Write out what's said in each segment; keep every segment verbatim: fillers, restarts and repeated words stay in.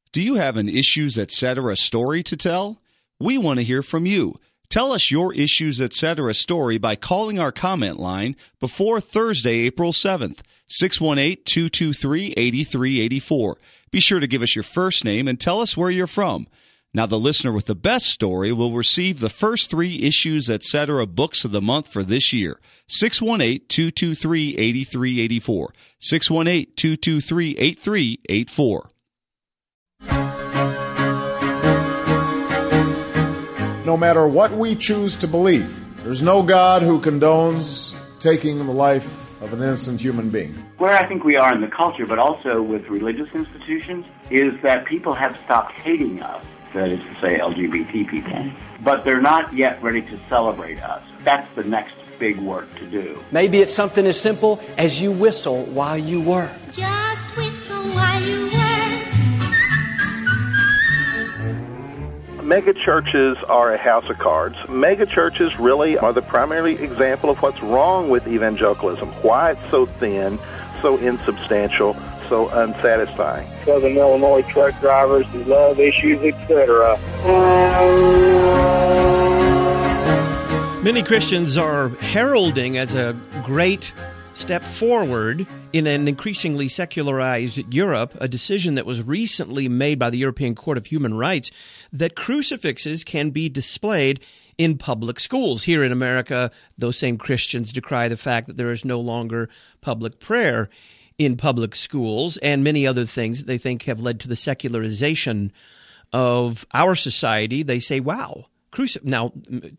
Do you have an Issues Etc. story to tell? We want to hear from you. Tell us your Issues Etc. story by calling our comment line before Thursday, April seventh, six one eight, two two three, eight three eight four. Be sure to give us your first name and tell us where you're from. Now, the listener with the best story will receive the first three Issues Etc. books of the month for this year. six one eight, two two three, eight three eight four. six one eight, two two three, eight three eight four. No matter what we choose to believe, there's no God who condones taking the life of an innocent human being. Where I think we are in the culture, but also with religious institutions, is that people have stopped hating us, that is to say L G B T people, but they're not yet ready to celebrate us. That's the next big work to do. Maybe it's something as simple as you whistle while you work. Just whistle while you work. Mega churches are a house of cards. Mega churches really are the primary example of what's wrong with evangelicalism, why it's so thin, so insubstantial, so unsatisfying. Southern Illinois truck drivers who love Issues, et cetera. Many Christians are heralding as a great step forward in an increasingly secularized Europe, a decision that was recently made by the European Court of Human Rights that crucifixes can be displayed in public schools. Here in America, those same Christians decry the fact that there is no longer public prayer in public schools and many other things that they think have led to the secularization of our society. They say, wow. Crucif- now,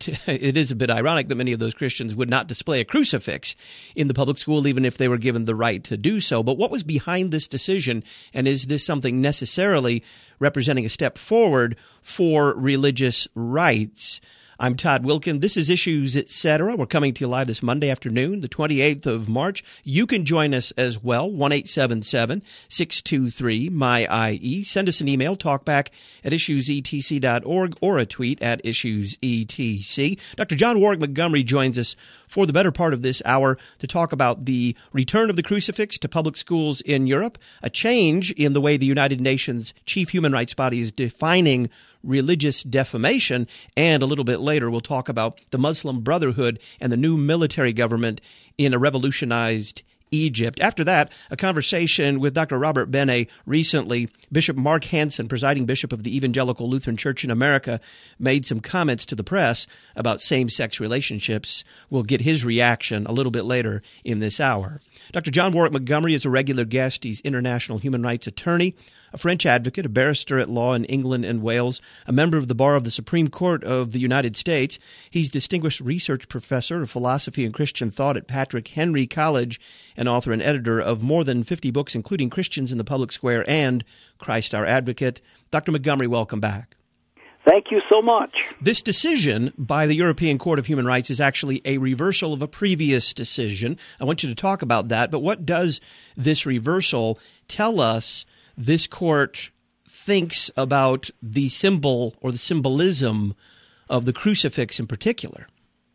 it is a bit ironic that many of those Christians would not display a crucifix in the public school, even if they were given the right to do so. But what was behind this decision, and is this something necessarily representing a step forward for religious rights? I'm Todd Wilkin. This is Issues Etc. We're coming to you live this Monday afternoon, the twenty-eighth of March. You can join us as well, one eight seven seven, six two three, M Y I E. Send us an email, talkback at issues e t c dot org, or a tweet at issues e t c. Doctor John Warwick Montgomery joins us for the better part of this hour to talk about the return of the crucifix to public schools in Europe, a change in the way the United Nations chief human rights body is defining religious defamation, and a little bit later we'll talk about the Muslim Brotherhood and the new military government in a revolutionized Egypt. After that, a conversation with Doctor Robert Bene. Recently, Bishop Mark Hansen, presiding bishop of the Evangelical Lutheran Church in America, made some comments to the press about same-sex relationships. We'll get his reaction a little bit later in this hour. Doctor John Warwick Montgomery is a regular guest. He's international human rights attorney, a French advocate, a barrister at law in England and Wales, a member of the Bar of the Supreme Court of the United States. He's distinguished research professor of philosophy and Christian thought at Patrick Henry College, and author and editor of more than fifty books, including Christians in the Public Square and Christ Our Advocate. Doctor Montgomery, welcome back. Thank you so much. This decision by the European Court of Human Rights is actually a reversal of a previous decision. I want you to talk about that, but what does this reversal tell us this court thinks about the symbol or the symbolism of the crucifix in particular?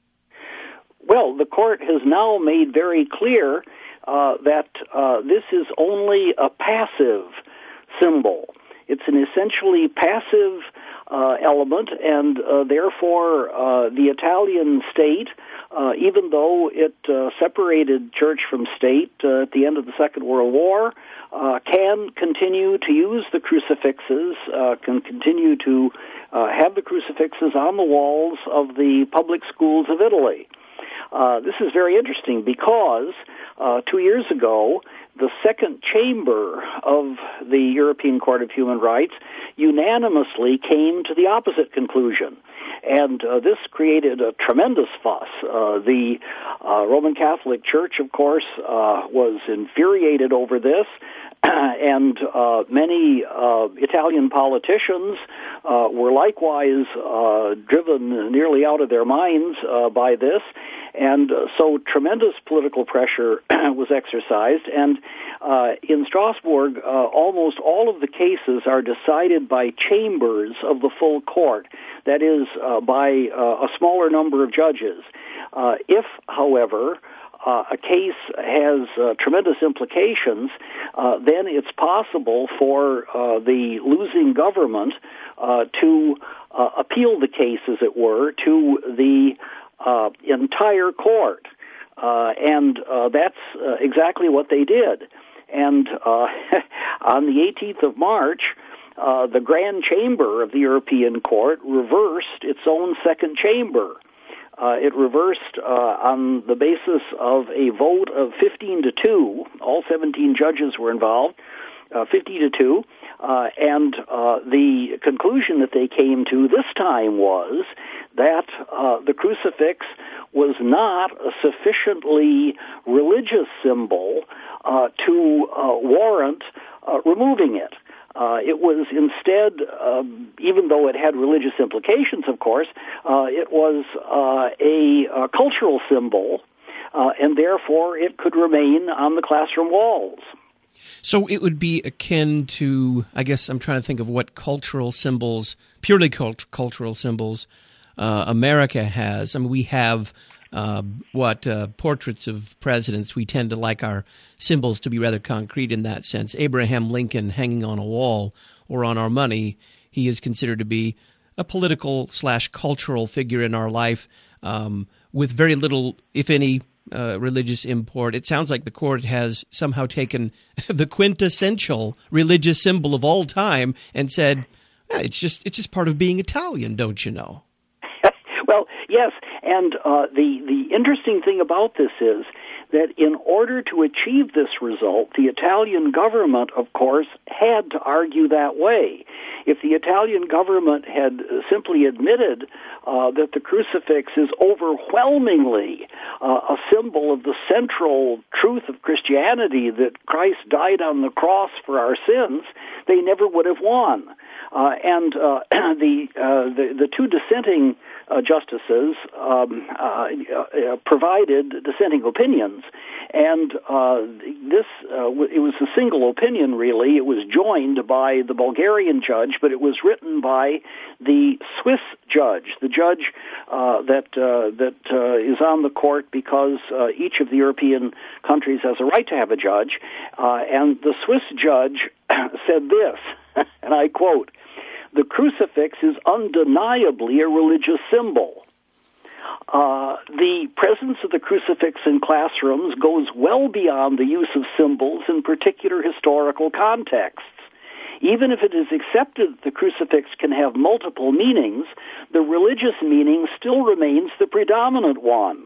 Well, the court has now made very clear uh, that uh, this is only a passive symbol. It's an essentially passive uh, element, and uh, therefore uh, the Italian state, uh, even though it uh, separated church from state uh, at the end of the Second World War, Uh, can continue to use the crucifixes, uh, can continue to uh, have the crucifixes on the walls of the public schools of Italy. Uh, this is very interesting because uh, two years ago, the second chamber of the European Court of Human Rights unanimously came to the opposite conclusion. And uh, this created a tremendous fuss. Uh, the uh, Roman Catholic Church, of course, uh, was infuriated over this, and uh, many uh, Italian politicians uh, were likewise uh, driven nearly out of their minds uh, by this. And uh, so tremendous political pressure was exercised, and uh, in Strasbourg, uh, almost all of the cases are decided by chambers of the full court, that is, uh, by uh, a smaller number of judges. Uh, if, however, uh, a case has uh, tremendous implications, uh, then it's possible for uh, the losing government uh, to uh, appeal the case, as it were, to the uh, entire court. Uh, and uh, that's uh, exactly what they did. And uh, on the eighteenth of March, uh, the Grand Chamber of the European Court reversed its own second chamber. Uh, it reversed uh, on the basis of a vote of fifteen to two. All seventeen judges were involved, uh, fifty to two. Uh, and uh, the conclusion that they came to this time was that uh, the crucifix was not a sufficiently religious symbol uh, to uh, warrant uh, removing it. Uh, it was instead, uh, even though it had religious implications, of course, uh, it was uh, a, a cultural symbol, uh, and therefore it could remain on the classroom walls. So it would be akin to, I guess I'm trying to think of what cultural symbols, purely cult- cultural symbols, uh, America has. I mean, we have uh, what uh, portraits of presidents. We tend to like our symbols to be rather concrete in that sense. Abraham Lincoln hanging on a wall or on our money, he is considered to be a political slash cultural figure in our life um, with very little, if any, Uh, religious import. It sounds like the court has somehow taken the quintessential religious symbol of all time and said, eh, "It's just it's just part of being Italian, don't you know?" Well, yes, and uh, the the interesting thing about this is that in order to achieve this result, the Italian government, of course, had to argue that way. If the Italian government had simply admitted uh, that the crucifix is overwhelmingly uh, a symbol of the central truth of Christianity, that Christ died on the cross for our sins, they never would have won. Uh, and uh, the, uh, the the two dissenting uh, justices um, uh, uh, provided dissenting opinions, and uh, this uh, w- it was a single opinion. Really, it was joined by the Bulgarian judge, but it was written by the Swiss judge, the judge uh, that uh, that uh, is on the court because uh, each of the European countries has a right to have a judge, uh, and the Swiss judge said this, and I quote, "The crucifix is undeniably a religious symbol. Uh, the presence of the crucifix in classrooms goes well beyond the use of symbols in particular historical contexts. Even if it is accepted that the crucifix can have multiple meanings, the religious meaning still remains the predominant one."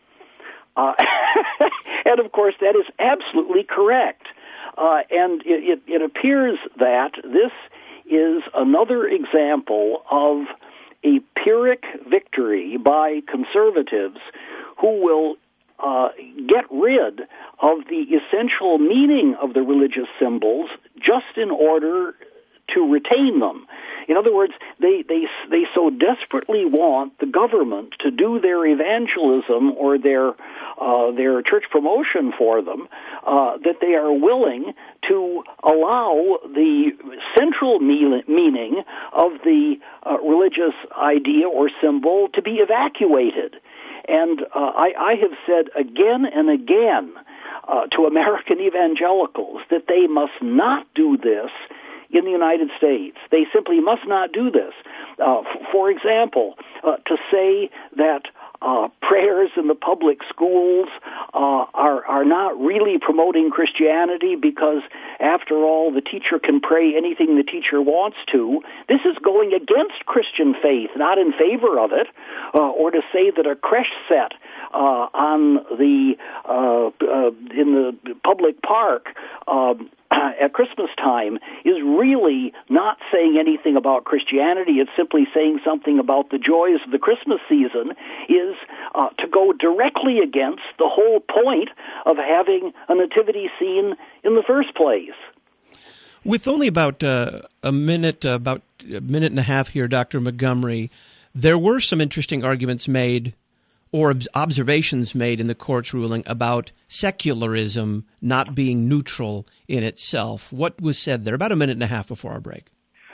Uh, and, of course, that is absolutely correct. Uh, and it, it, it appears that this is another example of a Pyrrhic victory by conservatives who will uh, get rid of the essential meaning of the religious symbols just in order to retain them. In other words, they, they, they so desperately want the government to do their evangelism or their, uh, their church promotion for them uh, that they are willing to allow the central meaning of the uh, religious idea or symbol to be evacuated. And uh, I, I have said again and again uh, to American evangelicals that they must not do this in the United States. They simply must not do this. Uh, f- for example, uh, to say that uh, prayers in the public schools uh, are are not really promoting Christianity because, after all, the teacher can pray anything the teacher wants to. This is going against Christian faith, not in favor of it. Uh, or to say that a creche set uh, on the uh, uh, in the public park Uh, at Christmas time is really not saying anything about Christianity. It's simply saying something about the joys of the Christmas season, is uh, to go directly against the whole point of having a nativity scene in the first place. With only about uh, a minute, uh, about a minute and a half here, Doctor Montgomery, there were some interesting arguments made or observations made in the court's ruling about secularism not being neutral in itself. What was said there? About a minute and a half before our break.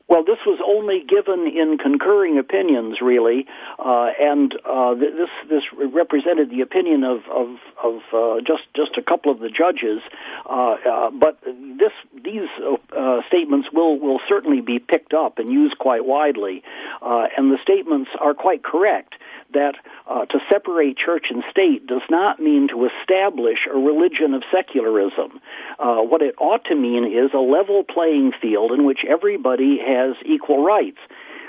Well, this was only given in concurring opinions, really, uh, and uh, this this represented the opinion of of, of uh, just just a couple of the judges. Uh, uh, but this these uh, statements will will certainly be picked up and used quite widely, uh, and the statements are quite correct. That uh, to separate church and state does not mean to establish a religion of secularism. Uh, what it ought to mean is a level playing field in which everybody has equal rights.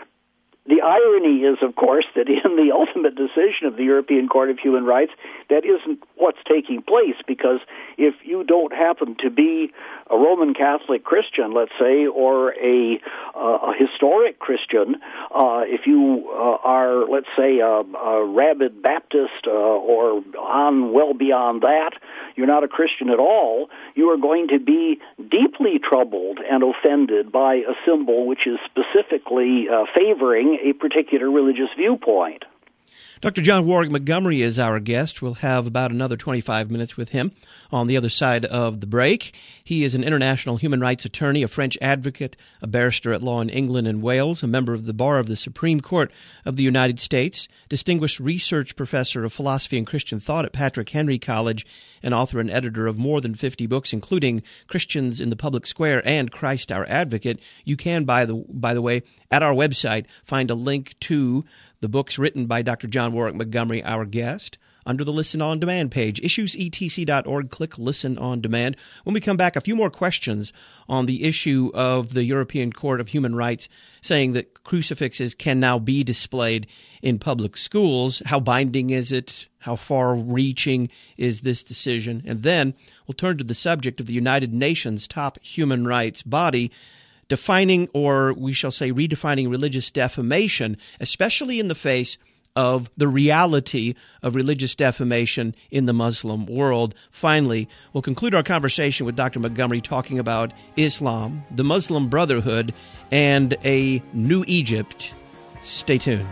The irony is, of course, that in the ultimate decision of the European Court of Human Rights, that isn't what's taking place, because if you don't happen to be a Roman Catholic Christian, let's say, or a, uh, a historic Christian, uh, if you uh, are, let's say, a, a rabid Baptist uh, or on well beyond that, you're not a Christian at all, you are going to be deeply troubled and offended by a symbol which is specifically uh, favoring a particular religious viewpoint. Doctor John Warwick Montgomery is our guest. We'll have about another twenty-five minutes with him on the other side of the break. He is an international human rights attorney, a French advocate, a barrister at law in England and Wales, a member of the Bar of the Supreme Court of the United States, distinguished research professor of philosophy and Christian thought at Patrick Henry College, and author and editor of more than fifty books, including Christians in the Public Square and Christ Our Advocate. You can, by the by the way, at our website, find a link to the books written by Doctor John Warwick Montgomery, our guest, under the Listen On Demand page. issues e t c dot org, click Listen On Demand. When we come back, a few more questions on the issue of the European Court of Human Rights saying that crucifixes can now be displayed in public schools. How binding is it? How far-reaching is this decision? And then we'll turn to the subject of the United Nations top human rights body, defining, or we shall say redefining, religious defamation, especially in the face of the reality of religious defamation in the Muslim world. Finally, we'll conclude our conversation with Doctor Montgomery talking about Islam, the Muslim Brotherhood, and a new Egypt. Stay tuned.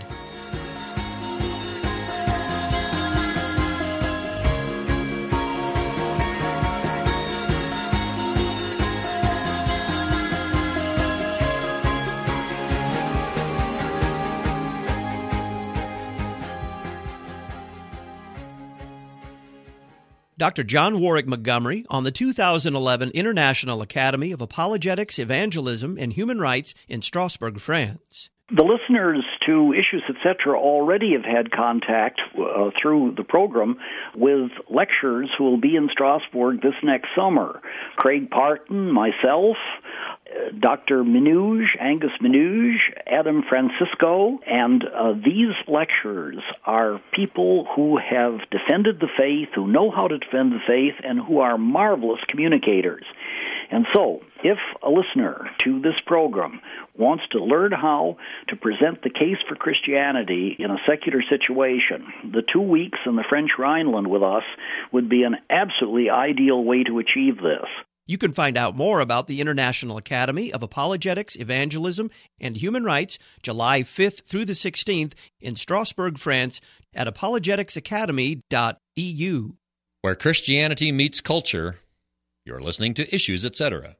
Doctor John Warwick Montgomery on the two thousand eleven International Academy of Apologetics, Evangelism, and Human Rights in Strasbourg, France. The listeners to Issues, et cetera already have had contact uh, through the program with lecturers who will be in Strasbourg this next summer. Craig Parton, myself, uh, Doctor Minouge, Angus Minouge, Adam Francisco, and uh, these lecturers are people who have defended the faith, who know how to defend the faith, and who are marvelous communicators. And so, if a listener to this program wants to learn how to present the case for Christianity in a secular situation, the two weeks in the French Rhineland with us would be an absolutely ideal way to achieve this. You can find out more about the International Academy of Apologetics, Evangelism, and Human Rights, July fifth through the sixteenth in Strasbourg, France, at apologetics academy dot e u. Where Christianity meets culture. You're listening to Issues, et cetera.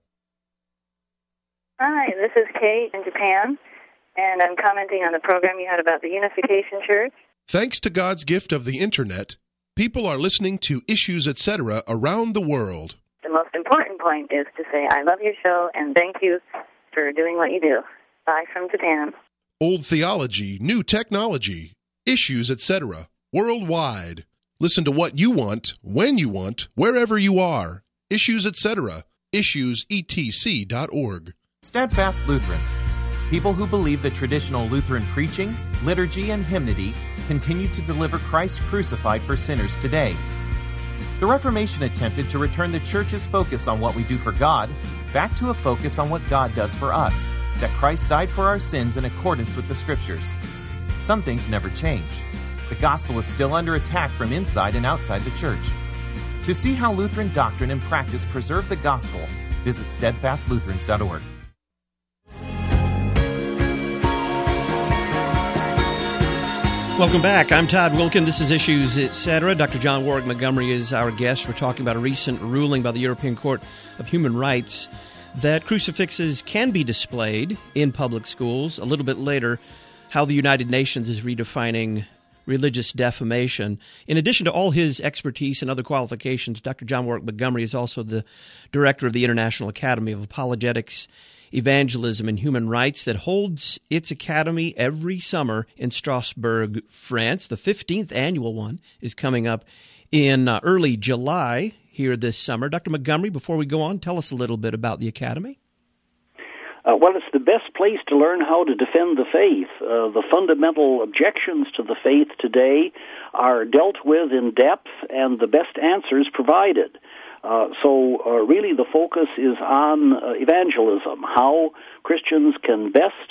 Hi, this is Kate in Japan, and I'm commenting on the program you had about the Unification Church. Thanks to God's gift of the Internet, people are listening to Issues, et cetera around the world. The most important point is to say, I love your show, and thank you for doing what you do. Bye from Japan. Old theology, new technology, Issues, et cetera, worldwide. Listen to what you want, when you want, wherever you are. Issues, et cetera. issues e t c dot org. Steadfast Lutherans, people who believe that traditional Lutheran preaching, liturgy, and hymnody continue to deliver Christ crucified for sinners today. The Reformation attempted to return the Church's focus on what we do for God back to a focus on what God does for us, that Christ died for our sins in accordance with the Scriptures. Some things never change. The gospel is still under attack from inside and outside the Church. To see how Lutheran doctrine and practice preserve the gospel, visit steadfast lutherans dot org. Welcome back. I'm Todd Wilkin. This is Issues, et cetera. Doctor John Warwick Montgomery is our guest. We're talking about a recent ruling by the European Court of Human Rights that crucifixes can be displayed in public schools. A little bit later, how the United Nations is redefining religious defamation. In addition to all his expertise and other qualifications, Doctor John Warwick Montgomery is also the director of the International Academy of Apologetics, Evangelism, and Human Rights that holds its academy every summer in Strasbourg, France. The fifteenth annual one is coming up in uh, early July here this summer. Doctor Montgomery, before we go on, tell us a little bit about the academy. Uh, well, it's the best place to learn how to defend the faith. Uh, the fundamental objections to the faith today are dealt with in depth and the best answers provided. Uh, so uh, really the focus is on uh, evangelism, how Christians can best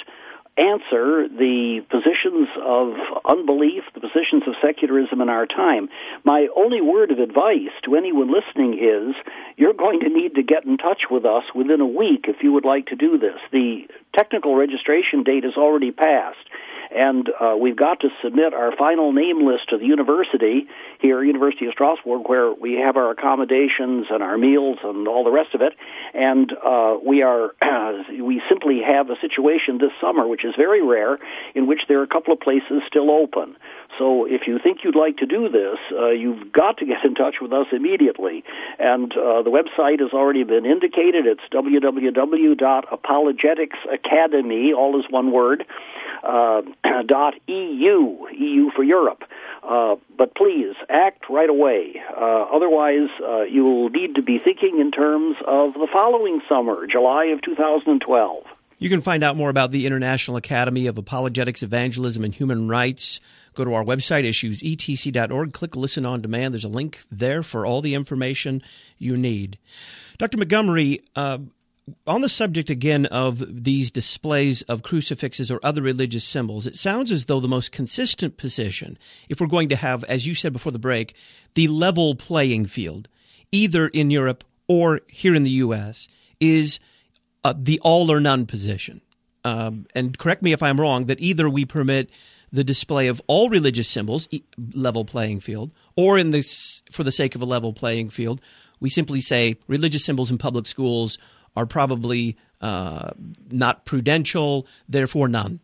answer the positions of unbelief, the positions of secularism in our time. My only word of advice to anyone listening is you're going to need to get in touch with us within a week if you would like to do this. The technical registration date has already passed, and uh, we've got to submit our final name list to the university here, University of Strasbourg, where we have our accommodations and our meals and all the rest of it. And uh, we are uh, we simply have a situation this summer, which is very rare, in which there are a couple of places still open. So if you think you'd like to do this, uh, you've got to get in touch with us immediately. And uh, the website has already been indicated. It's w w w dot apologetics academy, all is one word, uh, dot E U, E U for Europe. Uh, but please, act right away. Uh, otherwise, uh, you'll need to be thinking in terms of the following summer, July of two thousand twelve. You can find out more about the International Academy of Apologetics, Evangelism, and Human Rights. Go to our website, issues e t c dot org. Click Listen on Demand. There's a link there for all the information you need. Doctor Montgomery, uh, on the subject again of these displays of crucifixes or other religious symbols, it sounds as though the most consistent position, if we're going to have, as you said before the break, the level playing field, either in Europe or here in the U S, is uh, the all-or-none position. Um, and correct me if I'm wrong, that either we permit the display of all religious symbols, level playing field, or in this, for the sake of a level playing field, we simply say religious symbols in public schools are probably uh, not prudential, therefore none.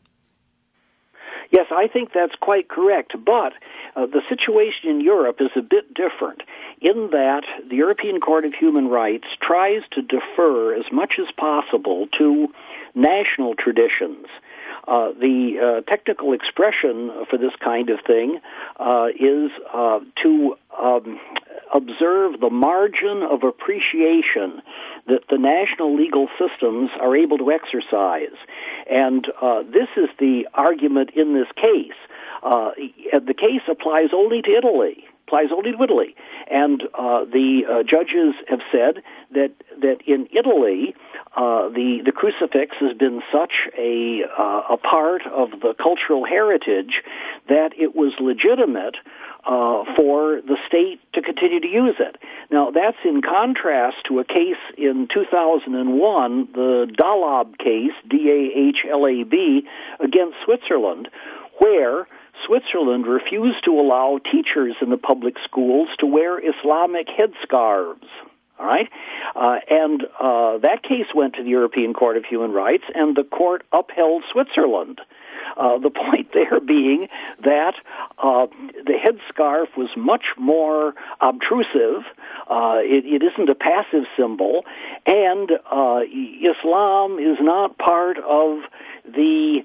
Yes, I think that's quite correct, but uh, the situation in Europe is a bit different in that the European Court of Human Rights tries to defer as much as possible to national traditions. Uh, the uh, technical expression for this kind of thing uh, is uh, to um, observe the margin of appreciation that the national legal systems are able to exercise. And uh, this is the argument in this case. Uh, the case applies only to Italy. applies only to Italy. And uh, the uh, judges have said that that in Italy, uh, the the crucifix has been such a uh, a part of the cultural heritage that it was legitimate uh, for the state to continue to use it. Now, that's in contrast to a case in two thousand one, the Dahlab case, D A H L A B, against Switzerland, where Switzerland refused to allow teachers in the public schools to wear Islamic headscarves. All right? Uh, and uh, that case went to the European Court of Human Rights, and the court upheld Switzerland. Uh, the point there being that uh, the headscarf was much more obtrusive. Uh, it, it isn't a passive symbol, and uh, Islam is not part of the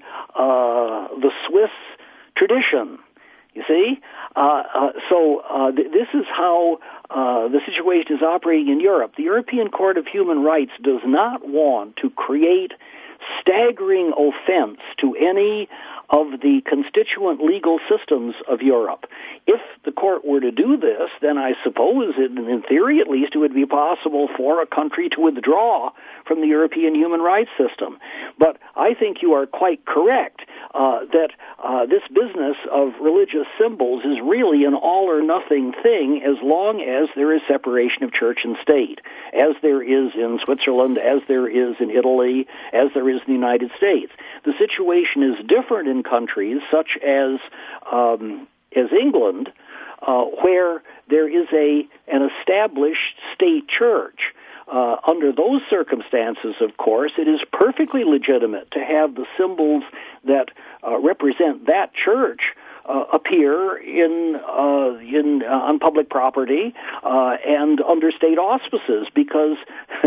uh, the Swiss tradition. You see? Uh, uh, so uh, th- this is how uh, the situation is operating in Europe. The European Court of Human Rights does not want to create staggering offense to any of the constituent legal systems of Europe. If the court were to do this, then I suppose, in, in theory at least, it would be possible for a country to withdraw from the European human rights system. But I think you are quite correct uh, that uh, this business of religious symbols is really an all-or-nothing thing as long as there is separation of church and state, as there is in Switzerland, as there is in Italy, as there is in the United States. The situation is different in countries such as um, as England, uh, where there is a an established state church. uh, under those circumstances, of course, it is perfectly legitimate to have the symbols that uh, represent that church Uh, appear in uh, in uh, on public property uh, and under state auspices, because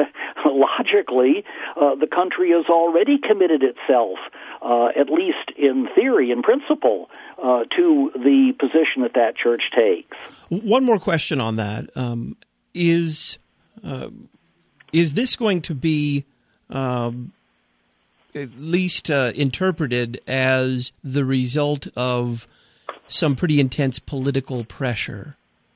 logically uh, the country has already committed itself, uh, at least in theory and principle, uh, to the position that that church takes. One more question on that. Um, is uh, is this going to be um, at least uh, interpreted as the result of some pretty intense political pressure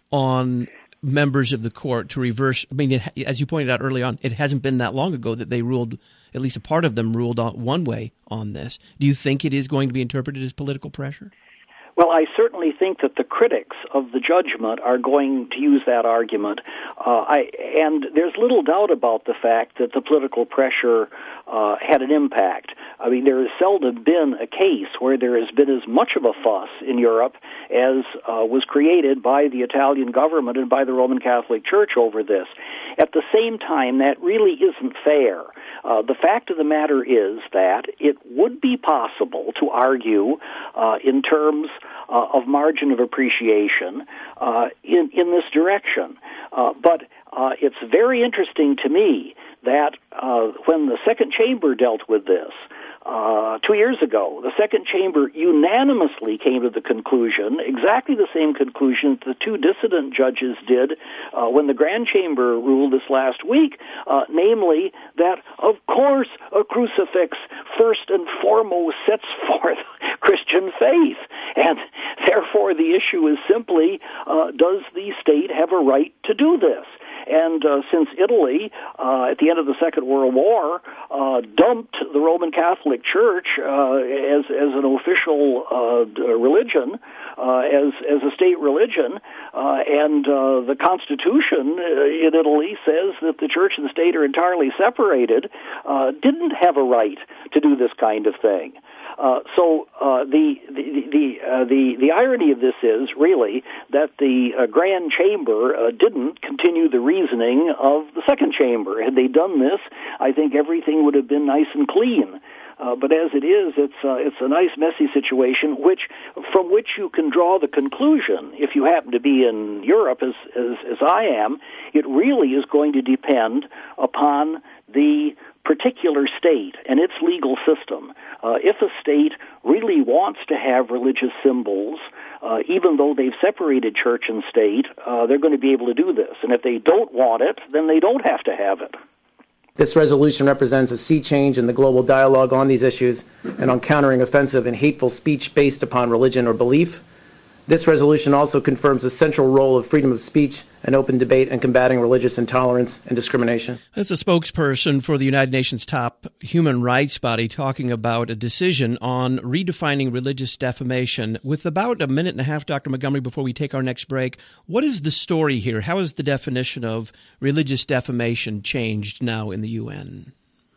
on members of the court to reverse? I mean, it, as you pointed out early on, it hasn't been that long ago that they ruled, at least a part of them ruled on one way on this. Do you think it is going to be interpreted as political pressure? Well, I certainly think that the critics of the judgment are going to use that argument. Uh, I, and there's little doubt about the fact that the political pressure uh, had an impact. I mean, there has seldom been a case where there has been as much of a fuss in Europe as uh, was created by the Italian government and by the Roman Catholic Church over this. At the same time, that really isn't fair. Uh, the fact of the matter is that it would be possible to argue uh, in terms uh, of margin of appreciation uh, in, in this direction. Uh, but uh, it's very interesting to me that uh, when the Second Chamber dealt with this, Uh, two years ago, the Second Chamber unanimously came to the conclusion, exactly the same conclusion that the two dissident judges did uh, when the Grand Chamber ruled this last week, uh, namely that, of course, a crucifix first and foremost sets forth Christian faith. And therefore, the issue is simply, uh, does the state have a right to do this? And uh, since Italy, uh, at the end of the Second World War, uh, dumped the Roman Catholic Church uh, as as an official uh, religion, uh, as as a state religion, uh, and uh, the Constitution in Italy says that the church and the state are entirely separated, uh, didn't have a right to do this kind of thing. Uh, so uh, the the the, uh, the the irony of this is really that the uh, Grand Chamber uh, didn't continue the reasoning of the Second Chamber. Had they done this, I think everything would have been nice and clean. Uh, but as it is, it's uh, it's a nice messy situation, which from which you can draw the conclusion, if you happen to be in Europe, as as, as I am, it really is going to depend upon the particular state and its legal system. Uh, if a state really wants to have religious symbols, uh, even though they've separated church and state, uh, they're going to be able to do this. And if they don't want it, then they don't have to have it. This resolution represents a sea change in the global dialogue on these issues and on countering offensive and hateful speech based upon religion or belief. This resolution also confirms the central role of freedom of speech and open debate in combating religious intolerance and discrimination. That's a spokesperson for the United Nations top human rights body talking about a decision on redefining religious defamation. With about a minute and a half, Doctor Montgomery, before we take our next break, what is the story here? How has the definition of religious defamation changed now in the U N?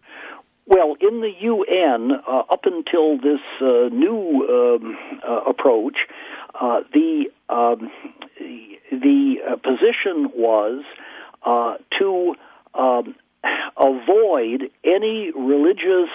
Well, in the U N, uh, up until this uh, new um, uh, approach, Uh, the um, the uh, position was uh, to um, avoid any religious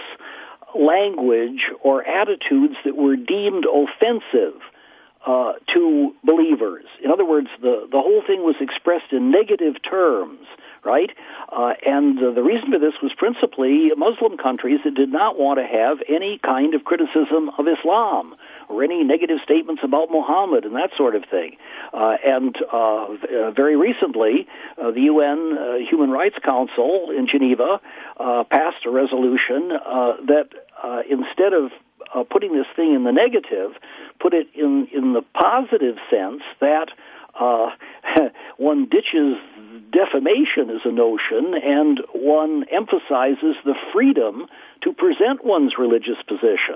language or attitudes that were deemed offensive uh, to believers. In other words, the, the whole thing was expressed in negative terms, right? Uh, and uh, the reason for this was principally Muslim countries that did not want to have any kind of criticism of Islam or any negative statements about Muhammad and that sort of thing. Uh, and uh, v- very recently, uh, the U N uh, Human Rights Council in Geneva uh, passed a resolution uh, that uh, instead of uh, putting this thing in the negative, put it in, in the positive sense that uh, one ditches defamation as a notion and one emphasizes the freedom to present one's religious position.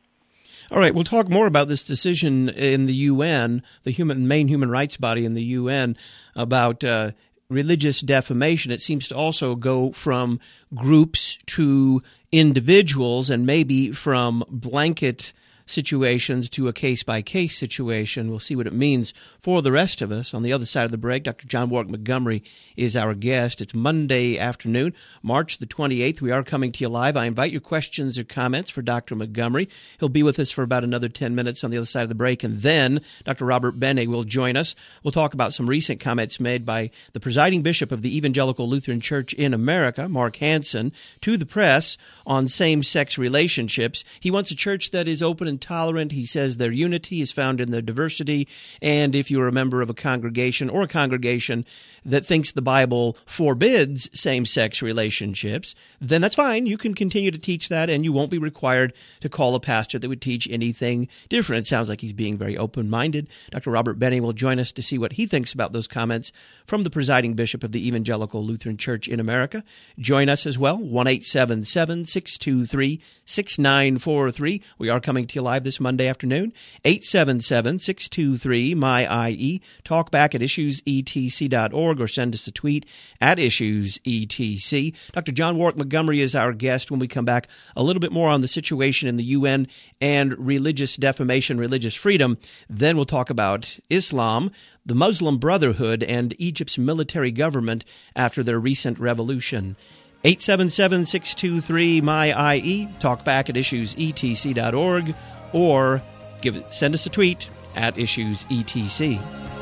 All right, we'll talk more about this decision in the U N, the human, main human rights body in the U N, about uh, religious defamation. It seems to also go from groups to individuals and maybe from blanket situations to a case-by-case situation. We'll see what it means for the rest of us. On the other side of the break, Doctor John Warwick Montgomery is our guest. It's Monday afternoon, March the twenty-eighth. We are coming to you live. I invite your questions or comments for Doctor Montgomery. He'll be with us for about another ten minutes on the other side of the break, and then Doctor Robert Benne will join us. We'll talk about some recent comments made by the presiding bishop of the Evangelical Lutheran Church in America, Mark Hansen, to the press on same-sex relationships. He wants a church that is open and tolerant. He says their unity is found in their diversity, and if you're a member of a congregation or a congregation that thinks the Bible forbids same-sex relationships, then that's fine. You can continue to teach that, and you won't be required to call a pastor that would teach anything different. It sounds like he's being very open-minded. Doctor Robert Benne will join us to see what he thinks about those comments from the presiding bishop of the Evangelical Lutheran Church in America. Join us as well, one eight seven seven, six two three, six nine four three. We are coming to you live this Monday afternoon, eight seven seven, six two three, M Y I E. Talk back at issues e t c dot org or send us a tweet at issues e t c. Doctor John Warwick Montgomery is our guest. When we come back, a little bit more on the situation in the U N and religious defamation, religious freedom. Then we'll talk about Islam, the Muslim Brotherhood, and Egypt's military government after their recent revolution. eight seven seven, six two three, M Y I E. Talk back at issues e t c dot org or give send us a tweet at issues e t c.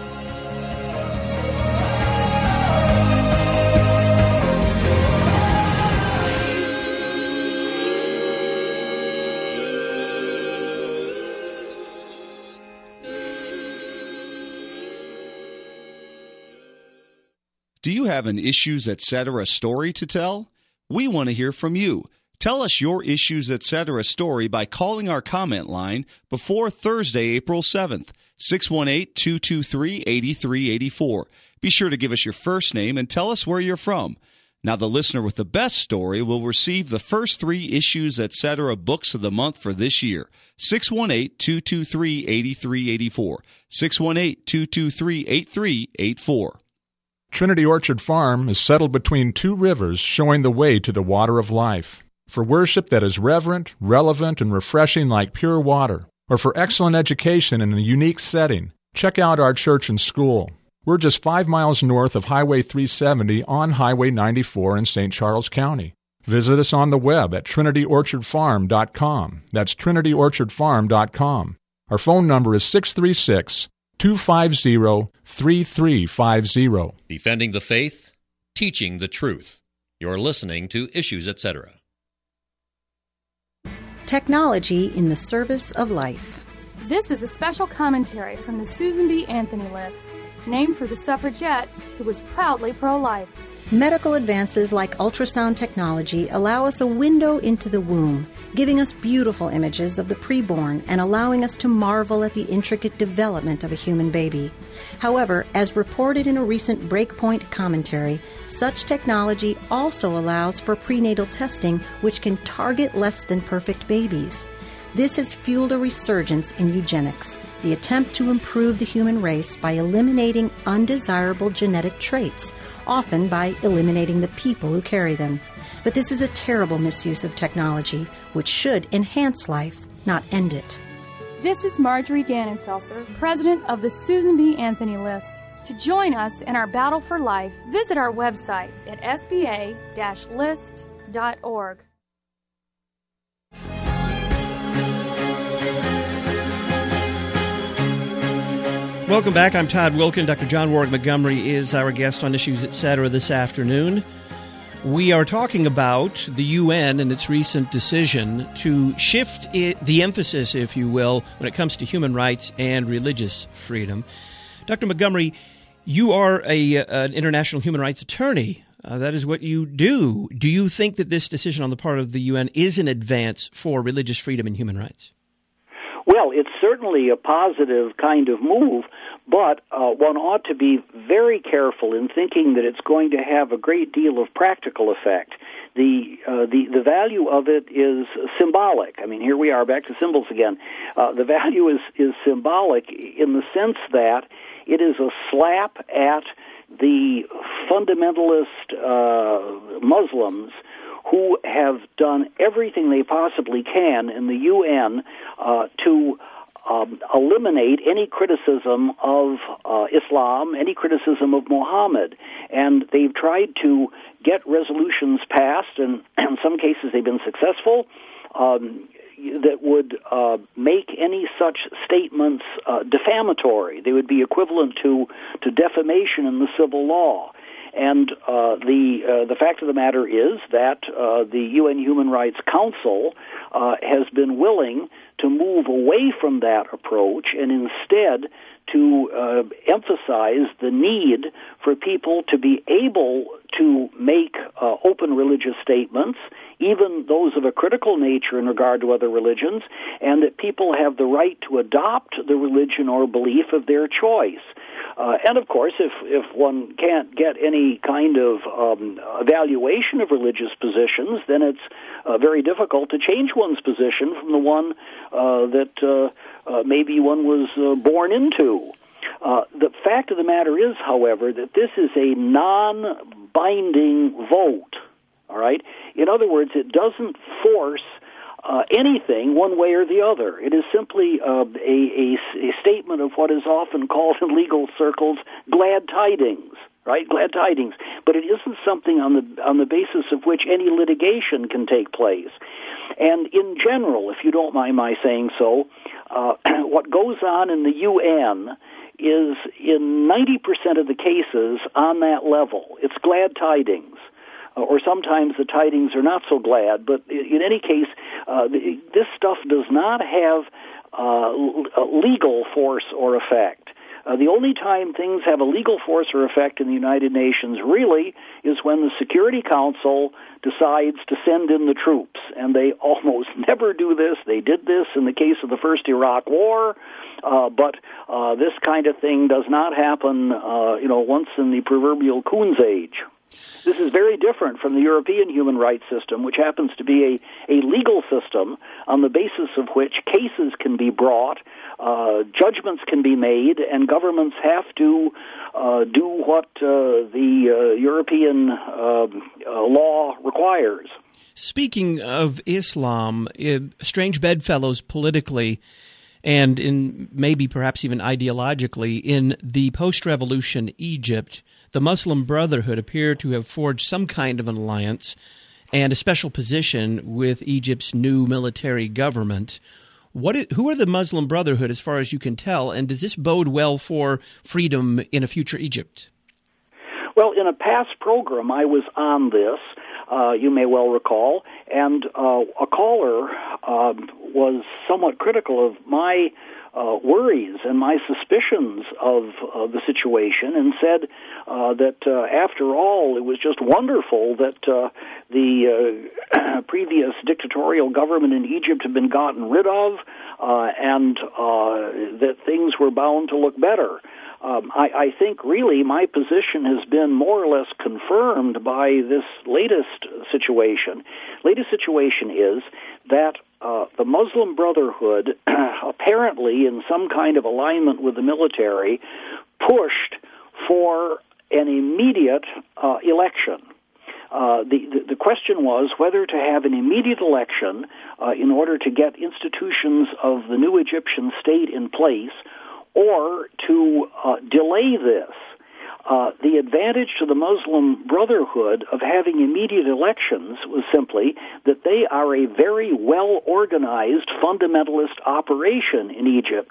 Do you have an Issues Etc. story to tell? We want to hear from you. Tell us your Issues Etc. story by calling our comment line before Thursday, April seventh, six one eight, two two three, eight three eight four. Be sure to give us your first name and tell us where you're from. Now, the listener with the best story will receive the first three Issues Etc. books of the month for this year. six one eight, two two three, eight three eight four. six one eight, two two three, eight three eight four. Trinity Orchard Farm is settled between two rivers, showing the way to the water of life. For worship that is reverent, relevant, and refreshing like pure water, or for excellent education in a unique setting, check out our church and school. We're just five miles north of Highway three seventy on Highway ninety-four in Saint Charles County. Visit us on the web at trinity orchard farm dot com. That's trinity orchard farm dot com. Our phone number is six three six, two five zero, three three five zero. Defending the faith, teaching the truth. You're listening to Issues Etc. Technology in the service of life. This is a special commentary from the Susan B. Anthony List, named for the suffragette who was proudly pro-life. Medical advances like ultrasound technology allow us a window into the womb, giving us beautiful images of the preborn and allowing us to marvel at the intricate development of a human baby. However, as reported in a recent Breakpoint commentary, such technology also allows for prenatal testing, which can target less than perfect babies. This has fueled a resurgence in eugenics, the attempt to improve the human race by eliminating undesirable genetic traits, often by eliminating the people who carry them. But this is a terrible misuse of technology, which should enhance life, not end it. This is Marjorie Dannenfelser, president of the Susan B. Anthony List. To join us in our battle for life, visit our website at s b a dash list dot org. Welcome back. I'm Todd Wilkin. Doctor John Warwick Montgomery is our guest on Issues Etc. this afternoon. We are talking about the U N and its recent decision to shift it, the emphasis, if you will, when it comes to human rights and religious freedom. Doctor Montgomery, you are a, an international human rights attorney. Uh, that is what you do. Do you think that this decision on the part of the U N is an advance for religious freedom and human rights? Well, it's certainly a positive kind of move, but uh, one ought to be very careful in thinking that it's going to have a great deal of practical effect. The uh, the the value of it is symbolic. I mean, here we are back to symbols again. Uh, the value is is symbolic in the sense that it is a slap at the fundamentalist uh, Muslims who have done everything they possibly can in the U N uh, to um, eliminate any criticism of uh, Islam, any criticism of Muhammad. And they've tried to get resolutions passed, and in some cases they've been successful, um, that would uh, make any such statements uh, defamatory. They would be equivalent to, to defamation in the civil law. And uh, the uh, the fact of the matter is that uh, the U N Human Rights Council uh, has been willing to move away from that approach and instead to uh, emphasize the need for people to be able to make uh, open religious statements, even those of a critical nature in regard to other religions, and that people have the right to adopt the religion or belief of their choice. Uh, and, of course, if, if one can't get any kind of um, evaluation of religious positions, then it's uh, very difficult to change one's position from the one uh, that uh, uh, maybe one was uh, born into. Uh, the fact of the matter is, however, that this is a non-binding vote, all right? In other words, it doesn't force Uh, anything one way or the other. It is simply uh, a, a, a statement of what is often called in legal circles glad tidings, right? Glad tidings. But it isn't something on the on the basis of which any litigation can take place. And in general, if you don't mind my saying so, uh, what goes on in the U N is in ninety percent of the cases on that level. It's glad tidings. Or sometimes the tidings are not so glad, but in any case, uh, this stuff does not have uh, legal force or effect. Uh, the only time things have a legal force or effect in the United Nations, really, is when the Security Council decides to send in the troops. And they almost never do this. They did this in the case of the first Iraq War, uh, but uh, this kind of thing does not happen, uh, you know, once in the proverbial Coon's age. This is very different from the European human rights system, which happens to be a, a legal system on the basis of which cases can be brought, uh, judgments can be made, and governments have to uh, do what uh, the uh, European uh, uh, law requires. Speaking of Islam, uh, strange bedfellows politically and in maybe perhaps even ideologically in the post-revolution Egypt, the Muslim Brotherhood appear to have forged some kind of an alliance and a special position with Egypt's new military government. What is, who are the Muslim Brotherhood as far as you can tell, and does this bode well for freedom in a future Egypt? Well, in a past program, I was on this, uh, you may well recall, and uh, a caller uh, was somewhat critical of my Uh, worries and my suspicions of uh, the situation, and said uh, that uh, after all, it was just wonderful that uh, the uh, previous dictatorial government in Egypt had been gotten rid of, uh, and uh, that things were bound to look better. Um, I, I think really my position has been more or less confirmed by this latest situation. Latest situation is that Uh, the Muslim Brotherhood, apparently in some kind of alignment with the military, pushed for an immediate uh, election. Uh, the, the, the question was whether to have an immediate election uh, in order to get institutions of the new Egyptian state in place, or to uh, delay this. Uh, the advantage to the Muslim Brotherhood of having immediate elections was simply that they are a very well-organized fundamentalist operation in Egypt,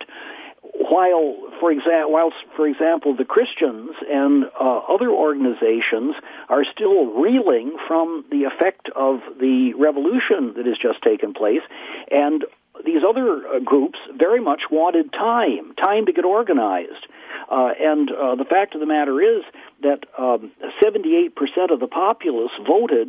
while, for, exa- while, for example, the Christians and uh, other organizations are still reeling from the effect of the revolution that has just taken place, and these other uh, groups very much wanted time, time to get organized. Uh, and uh, the fact of the matter is that um, seventy-eight percent of the populace voted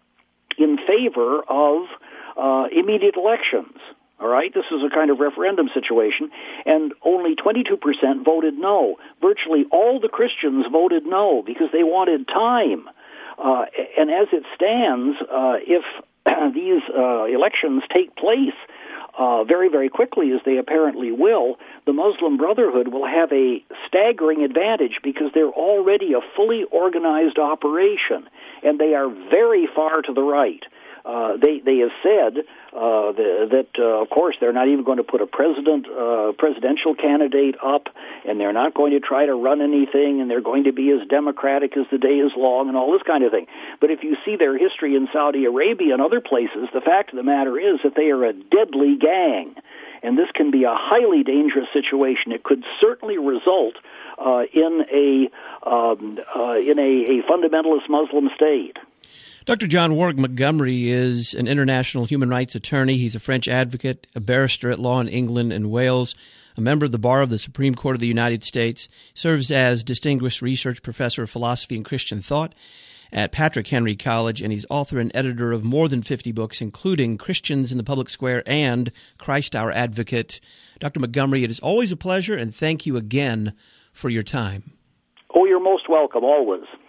in favor of uh, immediate elections. All right, this is a kind of referendum situation, and only twenty-two percent voted no. Virtually all the Christians voted no because they wanted time. Uh, and as it stands, uh, if these uh, elections take place uh, very, very quickly, as they apparently will, the Muslim Brotherhood will have a staggering advantage because they're already a fully organized operation, and they are very far to the right. Uh, they they have said uh, the, that, uh, of course, they're not even going to put a president uh, presidential candidate up, and they're not going to try to run anything, and they're going to be as democratic as the day is long, and all this kind of thing. But if you see their history in Saudi Arabia and other places, the fact of the matter is that they are a deadly gang, and this can be a highly dangerous situation. It could certainly result uh, in a um, uh, in a, a fundamentalist Muslim state. Doctor John Warwick Montgomery is an international human rights attorney. He's a French advocate, a barrister at law in England and Wales, a member of the Bar of the Supreme Court of the United States, serves as Distinguished Research Professor of Philosophy and Christian Thought at Patrick Henry College, and he's author and editor of more than fifty books, including Christians in the Public Square and Christ Our Advocate. Doctor Montgomery, it is always a pleasure, and thank you again for your time. Oh, you're most welcome, always.